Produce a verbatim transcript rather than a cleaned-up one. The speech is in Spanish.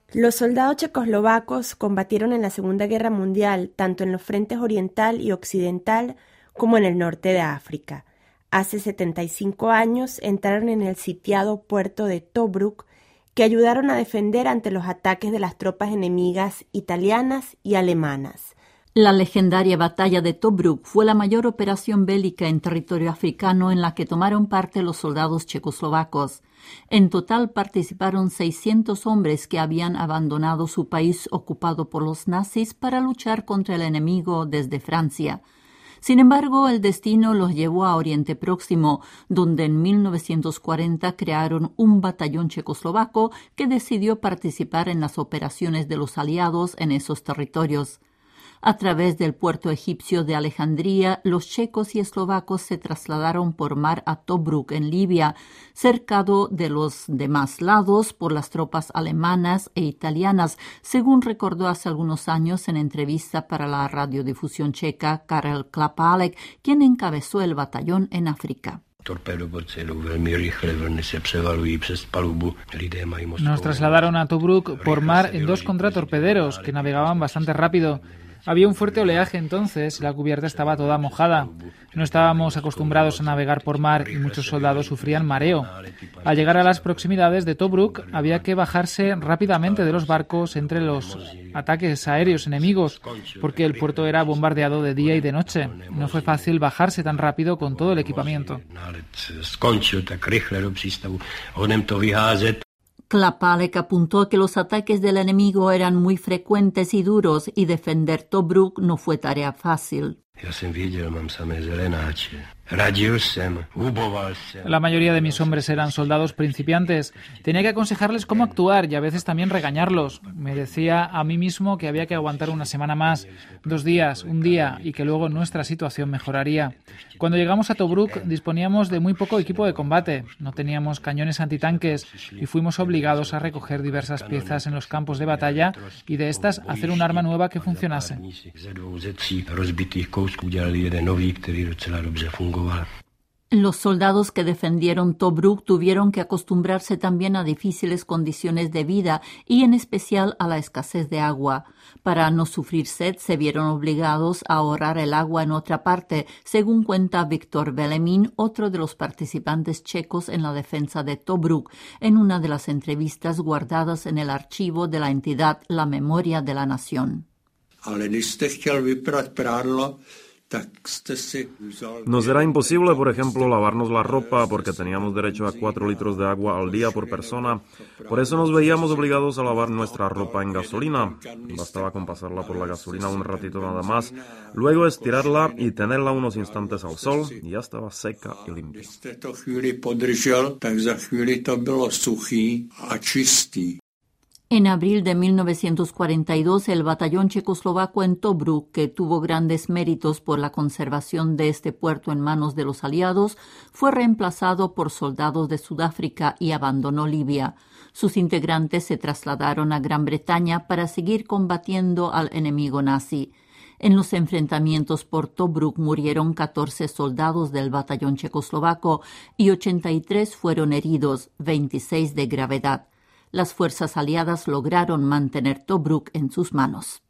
Los soldados checoslovacos combatieron en la Segunda Guerra Mundial tanto en los frentes oriental y occidental como en el norte de África. Hace setenta y cinco años entraron en el sitiado puerto de Tobruk, que ayudaron a defender ante los ataques de las tropas enemigas italianas y alemanas. La legendaria batalla de Tobruk fue la mayor operación bélica en territorio africano en la que tomaron parte los soldados checoslovacos. En total participaron seiscientos hombres que habían abandonado su país ocupado por los nazis para luchar contra el enemigo desde Francia. Sin embargo, el destino los llevó a Oriente Próximo, donde en mil novecientos cuarenta crearon un batallón checoslovaco que decidió participar en las operaciones de los aliados en esos territorios. A través del puerto egipcio de Alejandría, los checos y eslovacos se trasladaron por mar a Tobruk, en Libia, cercado de los demás lados por las tropas alemanas e italianas, según recordó hace algunos años en entrevista para la radiodifusión checa Karel Klapálek, quien encabezó el batallón en África. Nos trasladaron a Tobruk por mar en dos contratorpederos que navegaban bastante rápido. Había un fuerte oleaje entonces, la cubierta estaba toda mojada. No estábamos acostumbrados a navegar por mar y muchos soldados sufrían mareo. Al llegar a las proximidades de Tobruk había que bajarse rápidamente de los barcos entre los ataques aéreos enemigos, porque el puerto era bombardeado de día y de noche. No fue fácil bajarse tan rápido con todo el equipamiento. Klapálek apuntó que los ataques del enemigo eran muy frecuentes y duros y defender Tobruk no fue tarea fácil. La mayoría de mis hombres eran soldados principiantes. Tenía que aconsejarles cómo actuar y a veces también regañarlos. Me decía a mí mismo que había que aguantar una semana más, dos días, un día, y que luego nuestra situación mejoraría. Cuando llegamos a Tobruk disponíamos de muy poco equipo de combate. No teníamos cañones antitanques y fuimos obligados a recoger diversas piezas en los campos de batalla y de estas hacer un arma nueva que funcionase. Los soldados que defendieron Tobruk tuvieron que acostumbrarse también a difíciles condiciones de vida y en especial a la escasez de agua. Para no sufrir sed se vieron obligados a ahorrar el agua en otra parte, según cuenta Viktor Velemin, otro de los participantes checos en la defensa de Tobruk, en una de las entrevistas guardadas en el archivo de la entidad La Memoria de la Nación. Nos era imposible, por ejemplo, lavarnos la ropa porque teníamos derecho a cuatro litros de agua al día por persona. Por eso nos veíamos obligados a lavar nuestra ropa en gasolina. Bastaba con pasarla por la gasolina un ratito nada más, luego estirarla y tenerla unos instantes al sol y ya estaba seca y limpia. En abril de mil novecientos cuarenta y dos, el batallón checoslovaco en Tobruk, que tuvo grandes méritos por la conservación de este puerto en manos de los aliados, fue reemplazado por soldados de Sudáfrica y abandonó Libia. Sus integrantes se trasladaron a Gran Bretaña para seguir combatiendo al enemigo nazi. En los enfrentamientos por Tobruk murieron catorce soldados del batallón checoslovaco y ochenta y tres fueron heridos, veintiséis de gravedad. Las fuerzas aliadas lograron mantener Tobruk en sus manos.